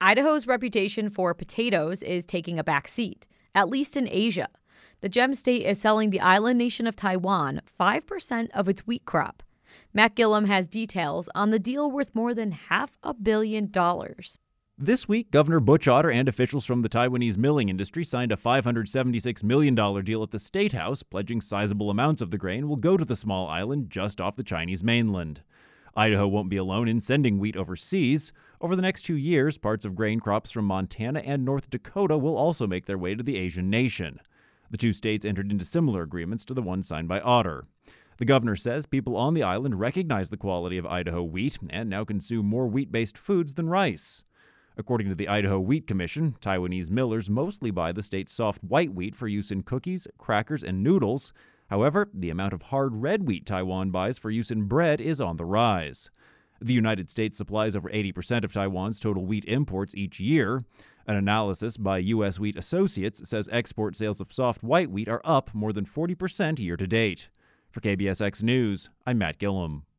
Idaho's reputation for potatoes is taking a back seat, at least in Asia. The gem state is selling the island nation of Taiwan 5% of its wheat crop. Matt Gillum has details on the deal worth more than $500 million. This week, Governor Butch Otter and officials from the Taiwanese milling industry signed a $576 million deal at the State House, pledging sizable amounts of the grain will go to the small island just off the Chinese mainland. Idaho won't be alone in sending wheat overseas. Over the next 2 years, parts of grain crops from Montana and North Dakota will also make their way to the Asian nation. The two states entered into similar agreements to the one signed by Otter. The governor says people on the island recognize the quality of Idaho wheat and now consume more wheat-based foods than rice. According to the Idaho Wheat Commission, Taiwanese millers mostly buy the state's soft white wheat for use in cookies, crackers, and noodles. However, the amount of hard red wheat Taiwan buys for use in bread is on the rise. The United States supplies over 80% of Taiwan's total wheat imports each year. An analysis by U.S. Wheat Associates says export sales of soft white wheat are up more than 40% year to date. For KBSX News, I'm Matt Gillum.